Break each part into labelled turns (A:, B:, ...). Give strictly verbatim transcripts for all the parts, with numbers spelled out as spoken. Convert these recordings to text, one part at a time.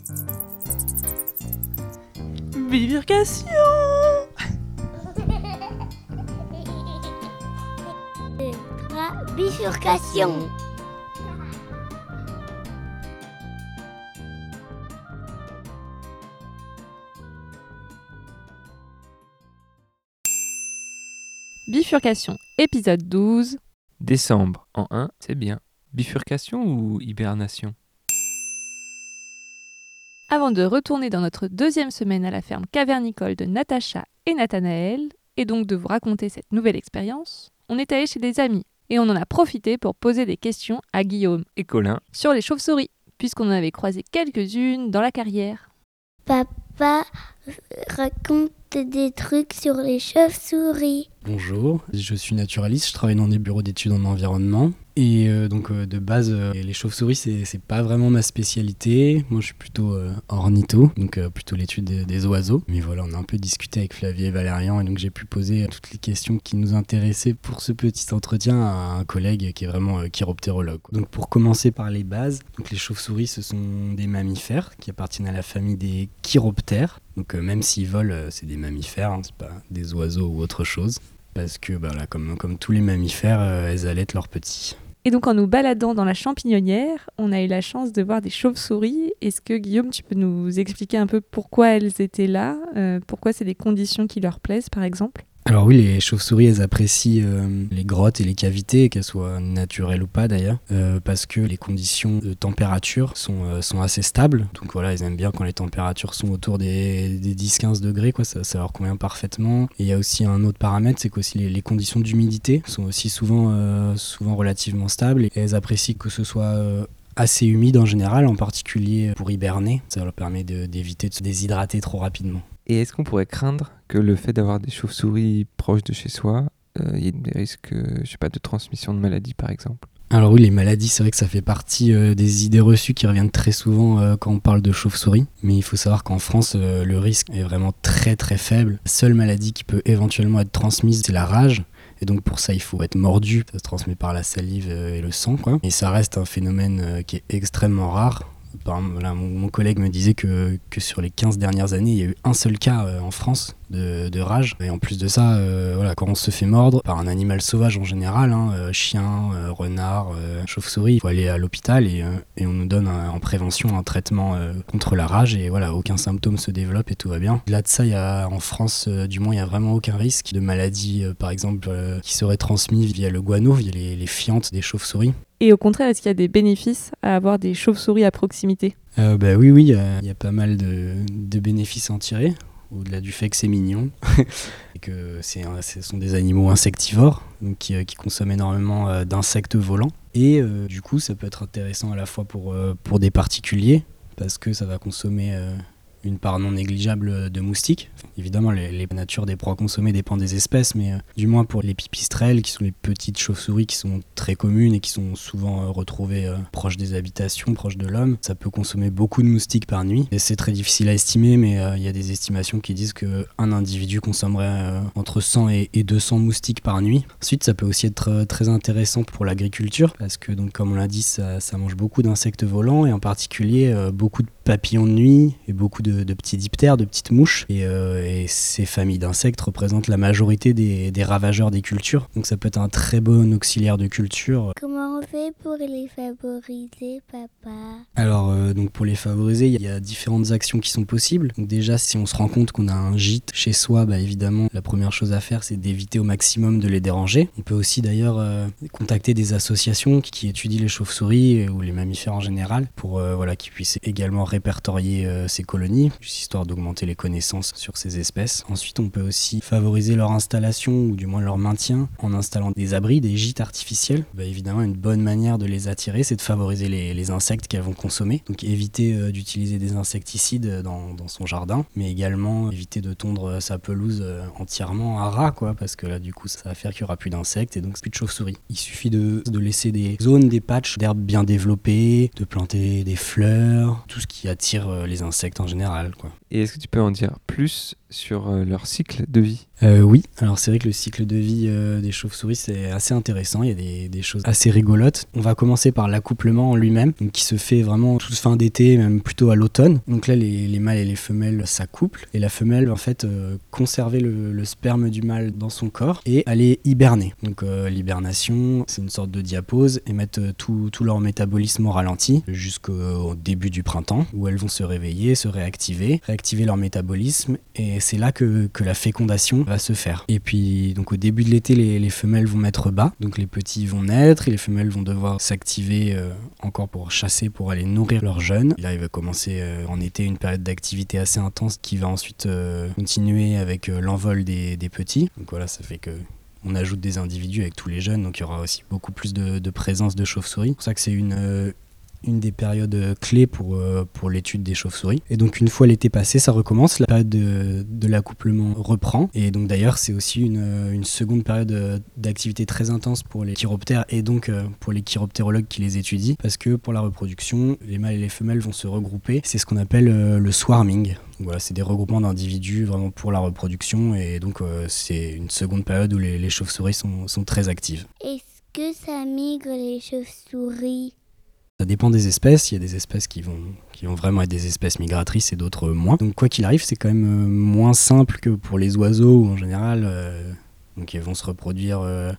A: Bifurcation.
B: Tra- Bifurcation.
A: Bifurcation, épisode douze.
C: Décembre en un, c'est bien. Bifurcation ou hibernation?
A: Avant de retourner dans notre deuxième semaine à la ferme cavernicole de Natacha et Nathanaël, et donc de vous raconter cette nouvelle expérience, on est allé chez des amis et on en a profité pour poser des questions à Guillaume
C: Et Colin?
A: sur les chauves-souris, puisqu'on en avait croisé quelques-unes dans la carrière.
B: Papa raconte des trucs sur les chauves-souris.
D: Bonjour, je suis naturaliste, je travaille dans des bureaux d'études en environnement. Et euh, donc euh, de base, euh, les chauves-souris, c'est, c'est pas vraiment ma spécialité. Moi, je suis plutôt euh, ornitho, donc euh, plutôt l'étude des, des oiseaux. Mais voilà, on a un peu discuté avec Flavie et Valérian, et donc j'ai pu poser toutes les questions qui nous intéressaient pour ce petit entretien à un collègue qui est vraiment euh, chiroptérologue. Donc pour commencer par les bases, donc les chauves-souris, ce sont des mammifères qui appartiennent à la famille des chiroptères. Donc euh, même s'ils volent, euh, c'est des mammifères, hein, c'est pas des oiseaux ou autre chose. Parce que bah, là, comme, comme tous les mammifères, euh, elles allaitent leurs petits.
A: Et donc en nous baladant dans la champignonnière, on a eu la chance de voir des chauves-souris. Est-ce que Guillaume, tu peux nous expliquer un peu pourquoi elles étaient là, euh, pourquoi c'est des conditions qui leur plaisent par exemple ?
D: Alors oui, les chauves-souris, elles apprécient euh, les grottes et les cavités, qu'elles soient naturelles ou pas d'ailleurs, euh, parce que les conditions de température sont, euh, sont assez stables. Donc voilà, ils aiment bien quand les températures sont autour des, des dix à quinze degrés, quoi, ça, ça leur convient parfaitement. Et il y a aussi un autre paramètre, c'est qu'aussi les, les conditions d'humidité sont aussi souvent, euh, souvent relativement stables. Et elles apprécient que ce soit... Euh, assez humide en général, en particulier pour hiberner. Ça leur permet de, d'éviter de se déshydrater trop rapidement.
C: Et est-ce qu'on pourrait craindre que le fait d'avoir des chauves-souris proches de chez soi, il euh, y ait des risques, euh, je sais pas, de transmission de maladies par exemple?
D: Alors oui, les maladies, c'est vrai que ça fait partie euh, des idées reçues qui reviennent très souvent euh, quand on parle de chauve-souris. Mais il faut savoir qu'en France, euh, le risque est vraiment très très faible. La seule maladie qui peut éventuellement être transmise, c'est la rage. Et donc pour ça, il faut être mordu. Ça se transmet par la salive euh, et le sang, quoi. Et ça reste un phénomène euh, qui est extrêmement rare. Par exemple, là, mon, mon collègue me disait que, que sur les quinze dernières années, il y a eu un seul cas euh, en France de, de rage. Et en plus de ça, euh, voilà, quand on se fait mordre par un animal sauvage en général, hein, euh, chien, euh, renard, euh, chauve-souris, il faut aller à l'hôpital et, euh, et on nous donne un, en prévention un traitement euh, contre la rage et voilà, aucun symptôme se développe et tout va bien. Là de ça, il y a, en France, euh, du moins, il n'y a vraiment aucun risque de maladie, euh, par exemple, euh, qui serait transmise via le guano, via les, les fientes des chauves-souris.
A: Et au contraire, est-ce qu'il y a des bénéfices à avoir des chauves-souris à proximité ?
D: euh, bah oui, oui, il y, y a pas mal de, de bénéfices à en tirer. Au-delà du fait que c'est mignon, et que c'est, ce sont des animaux insectivores, donc qui, qui consomment énormément euh, d'insectes volants. Et euh, du coup, ça peut être intéressant à la fois pour, euh, pour des particuliers, parce que ça va consommer euh, une part non négligeable de moustiques. Enfin, évidemment, les, les natures des proies consommées dépendent des espèces, mais euh, du moins pour les pipistrelles, qui sont les petites chauves-souris qui sont très communes et qui sont souvent euh, retrouvées euh, proches des habitations, proches de l'homme, ça peut consommer beaucoup de moustiques par nuit. Et c'est très difficile à estimer, mais il euh, y a des estimations qui disent qu'un individu consommerait euh, entre cent et, et deux cents moustiques par nuit. Ensuite, ça peut aussi être euh, très intéressant pour l'agriculture, parce que, donc, comme on l'a dit, ça, ça mange beaucoup d'insectes volants, et en particulier euh, beaucoup de papillons de nuit et beaucoup de, de petits diptères, de petites mouches. Et, euh, et ces familles d'insectes représentent la majorité des, des ravageurs des cultures. Donc ça peut être un très bon auxiliaire de culture.
B: Comment on fait pour les favoriser, papa ?
D: Alors euh, donc pour les favoriser, il y a différentes actions qui sont possibles. Donc déjà, si on se rend compte qu'on a un gîte chez soi, bah évidemment, la première chose à faire, c'est d'éviter au maximum de les déranger. On peut aussi d'ailleurs euh, contacter des associations qui, qui étudient les chauves-souris ou les mammifères en général pour euh, voilà, qu'ils puissent également répertorier euh, ces colonies, juste histoire d'augmenter les connaissances sur ces espèces. Ensuite, on peut aussi favoriser leur installation ou du moins leur maintien en installant des abris, des gîtes artificiels. Bah, évidemment, une bonne manière de les attirer, c'est de favoriser les, les insectes qu'elles vont consommer. Donc éviter euh, d'utiliser des insecticides dans, dans son jardin, mais également éviter de tondre sa pelouse euh, entièrement à ras, quoi, parce que là, du coup, ça va faire qu'il n'y aura plus d'insectes et donc plus de chauves-souris. Il suffit de, de laisser des zones, des patchs d'herbes bien développées, de planter des fleurs, tout ce qui attire euh, les insectes en général, quoi.
C: Et est-ce que tu peux en dire plus sur euh, leur cycle de vie ?
D: Euh, oui, alors c'est vrai que le cycle de vie euh, des chauves-souris c'est assez intéressant, il y a des, des choses assez rigolotes. On va commencer par l'accouplement en lui-même, donc qui se fait vraiment toute fin d'été, même plutôt à l'automne. Donc là les, les mâles et les femelles s'accouplent et la femelle va en fait euh, conserver le, le sperme du mâle dans son corps et aller hiberner. Donc euh, l'hibernation c'est une sorte de diapause et mettre euh, tout, tout leur métabolisme au ralenti jusqu'au début du printemps où elles vont se réveiller, se réactiver, réactiver leur métabolisme et c'est là que, que la fécondation va se faire. Et puis donc au début de l'été les, les femelles vont mettre bas, donc les petits vont naître et les femelles vont devoir s'activer euh, encore pour chasser, pour aller nourrir leurs jeunes. Et là il va commencer euh, en été une période d'activité assez intense qui va ensuite euh, continuer avec euh, l'envol des, des petits. Donc voilà, ça fait que on ajoute des individus avec tous les jeunes, donc il y aura aussi beaucoup plus de, de présence de chauves-souris. C'est pour ça que c'est une euh, une des périodes clés pour, euh, pour l'étude des chauves-souris. Et donc une fois l'été passé, ça recommence, la période de, de l'accouplement reprend. Et donc d'ailleurs, c'est aussi une, une seconde période d'activité très intense pour les chiroptères et donc euh, pour les chiroptérologues qui les étudient, parce que pour la reproduction, les mâles et les femelles vont se regrouper. C'est ce qu'on appelle euh, le swarming. Donc voilà, c'est des regroupements d'individus vraiment pour la reproduction et donc euh, c'est une seconde période où les, les chauves-souris sont, sont très actives.
B: Est-ce que ça migre les chauves-souris ?
D: Ça dépend des espèces, il y a des espèces qui vont, qui vont vraiment être des espèces migratrices et d'autres moins. Donc quoi qu'il arrive, c'est quand même euh, moins simple que pour les oiseaux où en général, euh, donc ils vont se reproduire euh,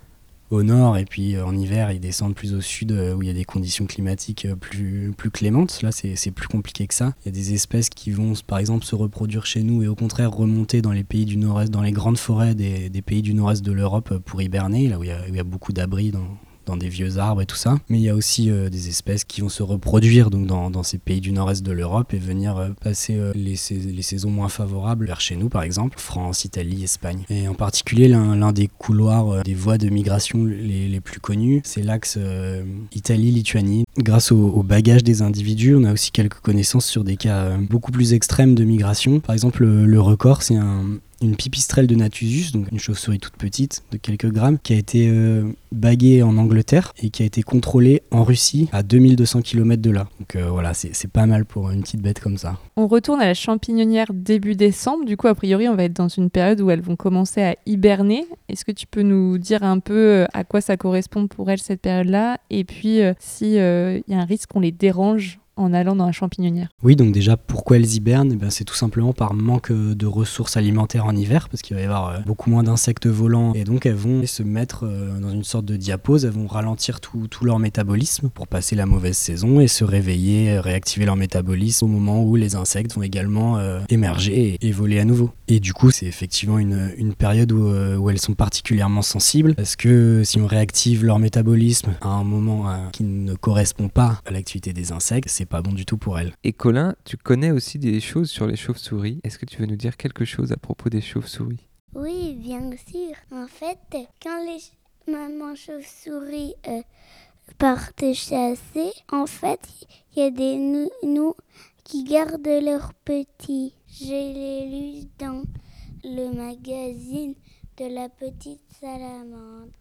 D: au nord et puis euh, en hiver ils descendent plus au sud euh, où il y a des conditions climatiques euh, plus, plus clémentes. Là c'est, c'est plus compliqué que ça. Il y a des espèces qui vont par exemple se reproduire chez nous et au contraire remonter dans les pays du nord-est, dans les grandes forêts des, des pays du nord-est de l'Europe pour hiberner, là où il y a, où il y a beaucoup d'abris dans dans des vieux arbres et tout ça. Mais il y a aussi euh, des espèces qui vont se reproduire donc dans, dans ces pays du nord-est de l'Europe et venir euh, passer euh, les, sais- les saisons moins favorables vers chez nous, par exemple, France, Italie, Espagne. Et en particulier, l'un, l'un des couloirs, euh, des voies de migration les, les plus connus, c'est l'axe euh, Italie-Lituanie. Grâce au, au bagage des individus, on a aussi quelques connaissances sur des cas euh, beaucoup plus extrêmes de migration. Par exemple, le, le record, c'est un... une pipistrelle de Nathusius, donc une chauve-souris toute petite de quelques grammes, qui a été euh, baguée en Angleterre et qui a été contrôlée en Russie à deux mille deux cents kilomètres de là. Donc euh, voilà, c'est, c'est pas mal pour une petite bête comme ça.
A: On retourne à la champignonnière début décembre. Du coup, a priori, on va être dans une période où elles vont commencer à hiberner. Est-ce que tu peux nous dire un peu à quoi ça correspond pour elles cette période-là ? Et puis, euh, si euh, y a un risque qu'on les dérange en allant dans la champignonnière.
D: Oui, donc déjà, pourquoi elles hibernent ? Eh bien, c'est tout simplement par manque de ressources alimentaires en hiver, parce qu'il va y avoir euh, beaucoup moins d'insectes volants, et donc elles vont se mettre euh, dans une sorte de diapause, elles vont ralentir tout, tout leur métabolisme pour passer la mauvaise saison et se réveiller, euh, réactiver leur métabolisme au moment où les insectes vont également euh, émerger et, et voler à nouveau. Et du coup, c'est effectivement une, une période où, euh, où elles sont particulièrement sensibles, parce que si on réactive leur métabolisme à un moment euh, qui ne correspond pas à l'activité des insectes, c'est pas bon du tout pour elles.
C: Et Colin, tu connais aussi des choses sur les chauves-souris. Est-ce que tu veux nous dire quelque chose à propos des chauves-souris ?
B: Oui, bien sûr. En fait, quand les ch- mamans chauves-souris euh, partent chasser, en fait, il y a des nounous qui gardent leurs petits. Je l'ai lu dans le magazine de la petite salamandre.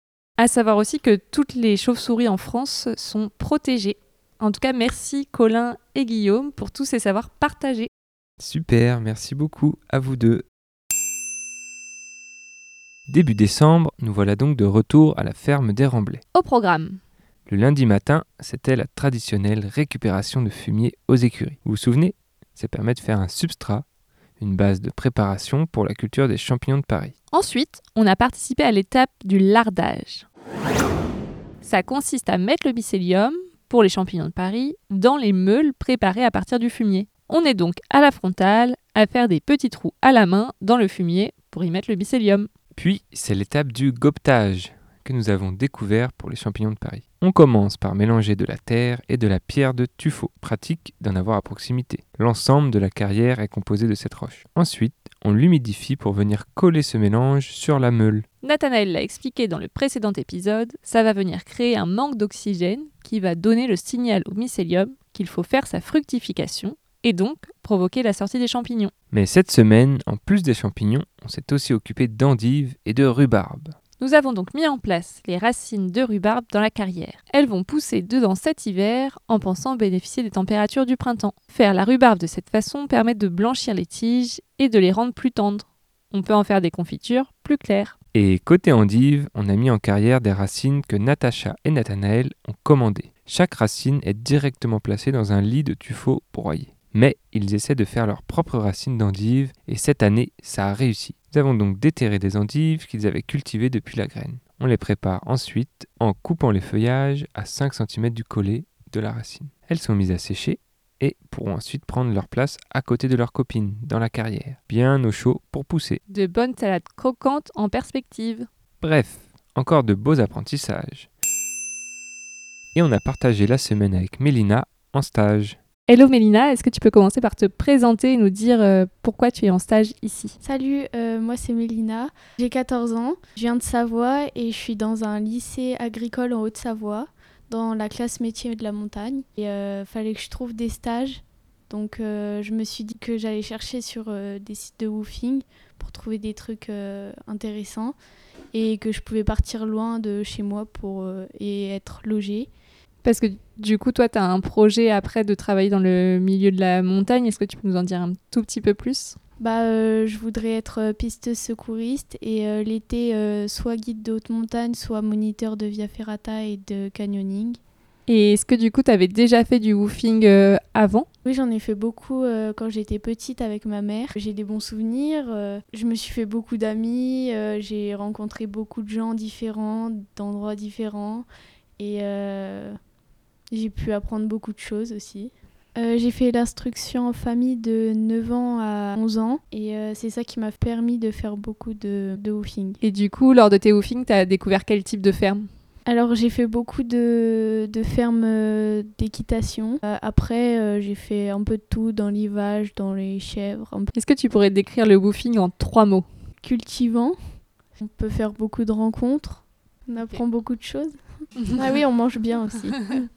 A: À savoir aussi que toutes les chauves-souris en France sont protégées. En tout cas, merci Colin et Guillaume pour tous ces savoirs partagés.
C: Super, merci beaucoup à vous deux. Début décembre, nous voilà donc de retour à la ferme des Remblais.
A: Au programme.
C: Le lundi matin, c'était la traditionnelle récupération de fumier aux écuries. Vous vous souvenez ? Ça permet de faire un substrat, une base de préparation pour la culture des champignons de Paris.
A: Ensuite, on a participé à l'étape du lardage. Ça consiste à mettre le mycélium, pour les champignons de Paris, dans les meules préparées à partir du fumier. On est donc à la frontale à faire des petits trous à la main dans le fumier pour y mettre le mycélium.
C: Puis, c'est l'étape du gobetage que nous avons découvert pour les champignons de Paris. On commence par mélanger de la terre et de la pierre de tuffeau, pratique d'en avoir à proximité. L'ensemble de la carrière est composé de cette roche. Ensuite, on l'humidifie pour venir coller ce mélange sur la meule.
A: Nathanaël l'a expliqué dans le précédent épisode, ça va venir créer un manque d'oxygène qui va donner le signal au mycélium qu'il faut faire sa fructification et donc provoquer la sortie des champignons.
C: Mais cette semaine, en plus des champignons, on s'est aussi occupé d'endives et de rhubarbe.
A: Nous avons donc mis en place les racines de rhubarbe dans la carrière. Elles vont pousser dedans cet hiver en pensant bénéficier des températures du printemps. Faire la rhubarbe de cette façon permet de blanchir les tiges et de les rendre plus tendres. On peut en faire des confitures plus claires.
C: Et côté endive, on a mis en carrière des racines que Natacha et Nathanaël ont commandées. Chaque racine est directement placée dans un lit de tuffeau broyé. Mais ils essaient de faire leurs propres racines d'endive et cette année, ça a réussi. Nous avons donc déterré des endives qu'ils avaient cultivées depuis la graine. On les prépare ensuite en coupant les feuillages à cinq centimètres du collet de la racine. Elles sont mises à sécher et pourront ensuite prendre leur place à côté de leurs copines, dans la carrière, bien au chaud pour pousser.
A: De bonnes salades croquantes en perspective.
C: Bref, encore de beaux apprentissages. Et on a partagé la semaine avec Mélina en stage.
A: Hello Mélina, est-ce que tu peux commencer par te présenter et nous dire euh, pourquoi tu es en stage ici ?
E: Salut, euh, moi c'est Mélina, j'ai quatorze ans, je viens de Savoie et je suis dans un lycée agricole en Haute-Savoie, dans la classe métier de la montagne. Il euh, fallait que je trouve des stages, donc euh, je me suis dit que j'allais chercher sur euh, des sites de woofing pour trouver des trucs euh, intéressants et que je pouvais partir loin de chez moi pour, euh, et être logée.
A: Parce que du coup, toi, tu as un projet après de travailler dans le milieu de la montagne. Est-ce que tu peux nous en dire un tout petit peu plus ?
E: Bah, euh, je voudrais être euh, pisteuse secouriste et euh, l'été, euh, soit guide de haute montagne, soit moniteur de via ferrata et de canyoning.
A: Et est-ce que du coup, tu avais déjà fait du woofing euh, avant ?
E: Oui, j'en ai fait beaucoup euh, quand j'étais petite avec ma mère. J'ai des bons souvenirs. Euh, je me suis fait beaucoup d'amis. Euh, j'ai rencontré beaucoup de gens différents, d'endroits différents. Et... Euh, J'ai pu apprendre beaucoup de choses aussi. Euh, j'ai fait l'instruction en famille de neuf ans à onze ans et euh, c'est ça qui m'a permis de faire beaucoup de, de woofing.
A: Et du coup, lors de tes woofing, tu as découvert quel type de ferme ?
E: Alors j'ai fait beaucoup de, de fermes euh, d'équitation. Euh, après, euh, j'ai fait un peu de tout dans l'élevage, dans les chèvres. Un peu
A: Est-ce que tu pourrais décrire le woofing en trois mots ?
E: cultivant. On peut faire beaucoup de rencontres. On apprend beaucoup de choses. Ah oui, on mange bien aussi.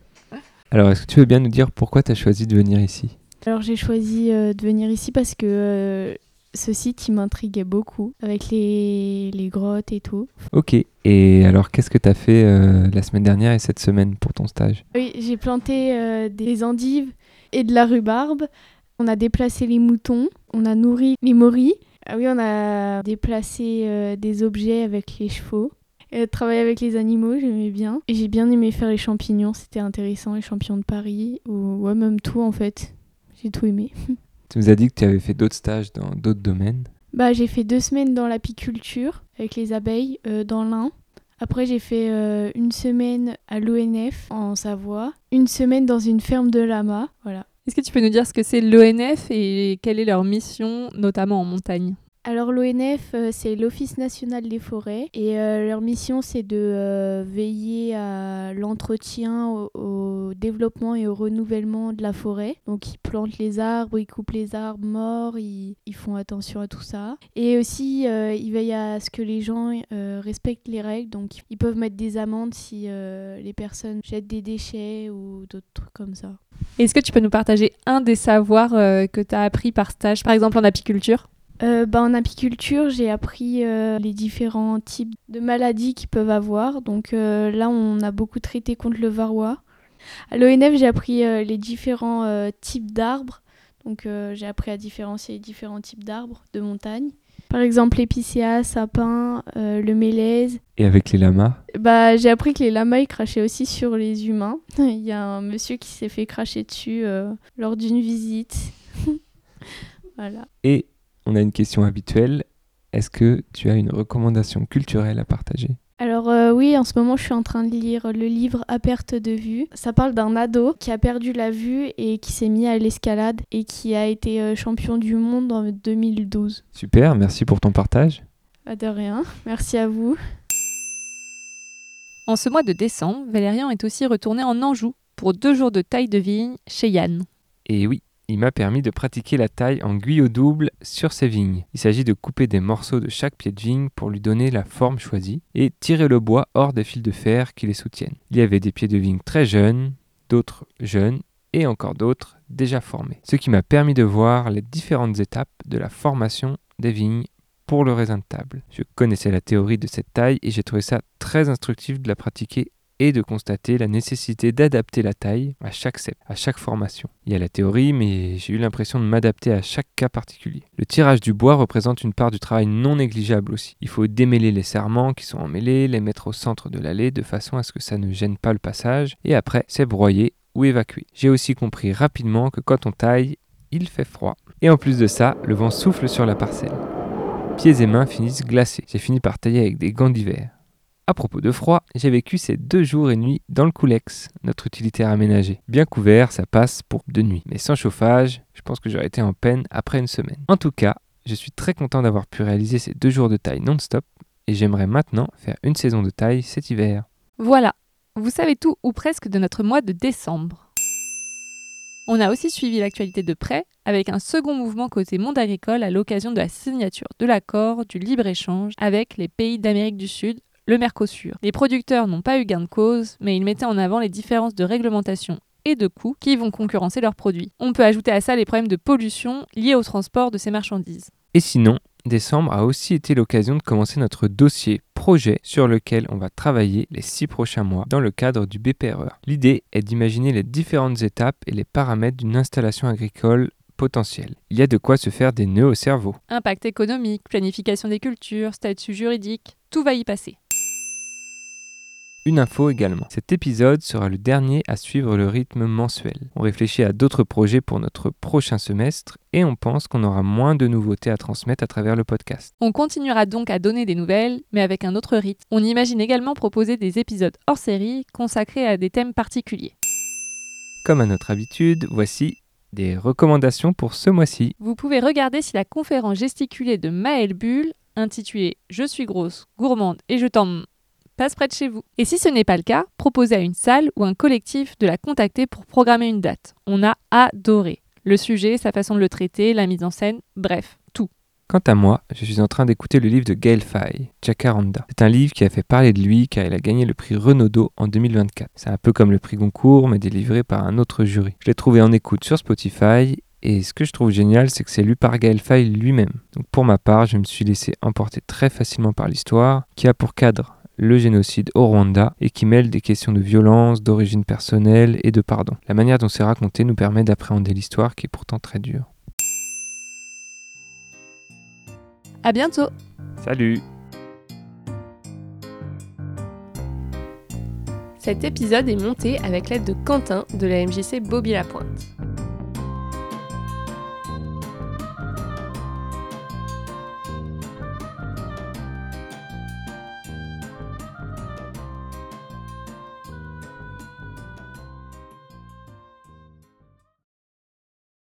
C: Alors, est-ce que tu veux bien nous dire pourquoi tu as choisi de venir ici ?
E: Alors j'ai choisi euh, de venir ici parce que euh, ce site il m'intriguait beaucoup avec les, les grottes et tout.
C: Ok, et alors qu'est-ce que tu as fait euh, la semaine dernière et cette semaine pour ton stage ?
E: Oui, j'ai planté euh, des endives et de la rhubarbe. On a déplacé les moutons, on a nourri les moris. Ah oui, on a déplacé euh, des objets avec les chevaux. Et travailler avec les animaux, j'aimais bien. Et j'ai bien aimé faire les champignons, c'était intéressant, les champignons de Paris, ou ouais, même tout en fait. J'ai tout aimé.
C: Tu nous as dit que tu avais fait d'autres stages dans d'autres domaines.
E: Bah, j'ai fait deux semaines dans l'apiculture, avec les abeilles, euh, dans l'Ain. Après, j'ai fait euh, une semaine à l'O N F, en Savoie. Une semaine dans une ferme de lamas, voilà.
A: Est-ce que tu peux nous dire ce que c'est l'O N F et quelle est leur mission, notamment en montagne ?
E: Alors l'O N F, euh, c'est l'Office national des forêts et euh, leur mission, c'est de euh, veiller à l'entretien, au, au développement et au renouvellement de la forêt. Donc ils plantent les arbres, ils coupent les arbres morts, ils, ils font attention à tout ça. Et aussi, euh, ils veillent à ce que les gens euh, respectent les règles. Donc ils peuvent mettre des amendes si euh, les personnes jettent des déchets ou d'autres trucs comme ça.
A: Est-ce que tu peux nous partager un des savoirs euh, que tu as appris par stage, par exemple en apiculture ?
E: Euh, bah, en apiculture, j'ai appris euh, les différents types de maladies qu'ils peuvent avoir. Donc euh, là, on a beaucoup traité contre le varroa. À l'O N F, j'ai appris euh, les différents euh, types d'arbres. Donc euh, j'ai appris à différencier les différents types d'arbres de montagne. Par exemple, l'épicéa, sapin, euh, le mélèze.
C: Et avec les lamas ?
E: Bah, j'ai appris que les lamas, ils crachaient aussi sur les humains. Il y a un monsieur qui s'est fait cracher dessus euh, lors d'une visite. Voilà.
C: Et on a une question habituelle. Est-ce que tu as une recommandation culturelle à partager ?
E: Alors euh, oui, en ce moment, je suis en train de lire le livre À perte de vue. Ça parle d'un ado qui a perdu la vue et qui s'est mis à l'escalade et qui a été euh, champion du monde en deux mille douze.
C: Super, merci pour ton partage.
E: Pas de rien, merci à vous.
A: En ce mois de décembre, Valérian est aussi retourné en Anjou pour deux jours de taille de vigne chez Yann.
C: Et oui, il m'a permis de pratiquer la taille en guyot double sur ces vignes. Il s'agit de couper des morceaux de chaque pied de vigne pour lui donner la forme choisie et tirer le bois hors des fils de fer qui les soutiennent. Il y avait des pieds de vigne très jeunes, d'autres jeunes et encore d'autres déjà formés. Ce qui m'a permis de voir les différentes étapes de la formation des vignes pour le raisin de table. Je connaissais la théorie de cette taille et j'ai trouvé ça très instructif de la pratiquer et de constater la nécessité d'adapter la taille à chaque cep, à chaque formation. Il y a la théorie, mais j'ai eu l'impression de m'adapter à chaque cas particulier. Le tirage du bois représente une part du travail non négligeable aussi. Il faut démêler les serrements qui sont emmêlés, les mettre au centre de l'allée de façon à ce que ça ne gêne pas le passage, et après, c'est broyer ou évacuer. J'ai aussi compris rapidement que quand on taille, il fait froid. Et en plus de ça, le vent souffle sur la parcelle. Pieds et mains finissent glacés. J'ai fini par tailler avec des gants d'hiver. À propos de froid, j'ai vécu ces deux jours et nuits dans le Coulex, notre utilitaire aménagé. Bien couvert, ça passe pour deux nuits. Mais sans chauffage, je pense que j'aurais été en peine après une semaine. En tout cas, je suis très content d'avoir pu réaliser ces deux jours de taille non-stop et j'aimerais maintenant faire une saison de taille cet hiver.
A: Voilà, vous savez tout ou presque de notre mois de décembre. On a aussi suivi l'actualité de près avec un second mouvement côté monde agricole à l'occasion de la signature de l'accord du libre-échange avec les pays d'Amérique du Sud, le Mercosur. Les producteurs n'ont pas eu gain de cause, mais ils mettaient en avant les différences de réglementation et de coûts qui vont concurrencer leurs produits. On peut ajouter à ça les problèmes de pollution liés au transport de ces marchandises.
C: Et sinon, décembre a aussi été l'occasion de commencer notre dossier projet sur lequel on va travailler les six prochains mois dans le cadre du B P R E. L'idée est d'imaginer les différentes étapes et les paramètres d'une installation agricole potentielle. Il y a de quoi se faire des nœuds au cerveau.
A: Impact économique, planification des cultures, statut juridique, tout va y passer.
C: Une info également, cet épisode sera le dernier à suivre le rythme mensuel. On réfléchit à d'autres projets pour notre prochain semestre et on pense qu'on aura moins de nouveautés à transmettre à travers le podcast.
A: On continuera donc à donner des nouvelles, mais avec un autre rythme. On imagine également proposer des épisodes hors série consacrés à des thèmes particuliers.
C: Comme à notre habitude, voici des recommandations pour ce mois-ci.
A: Vous pouvez regarder si la conférence gesticulée de Maëlle Bull, intitulée « Je suis grosse, gourmande et je t'en... » passe près de chez vous. Et si ce n'est pas le cas, proposez à une salle ou un collectif de la contacter pour programmer une date. On a adoré. Le sujet, sa façon de le traiter, la mise en scène, bref, tout.
C: Quant à moi, je suis en train d'écouter le livre de Gaël Faye, Jacaranda. C'est un livre qui a fait parler de lui car il a gagné le prix Renaudot en deux mille vingt-quatre. C'est un peu comme le prix Goncourt, mais délivré par un autre jury. Je l'ai trouvé en écoute sur Spotify et ce que je trouve génial, c'est que c'est lu par Gaël Faye lui-même. Donc pour ma part, je me suis laissé emporter très facilement par l'histoire qui a pour cadre le génocide au Rwanda et qui mêle des questions de violence, d'origine personnelle et de pardon. La manière dont c'est raconté nous permet d'appréhender l'histoire qui est pourtant très dure.
A: À bientôt.
C: Salut.
F: Cet épisode est monté avec l'aide de Quentin de la M J C Bobby-la-Pointe.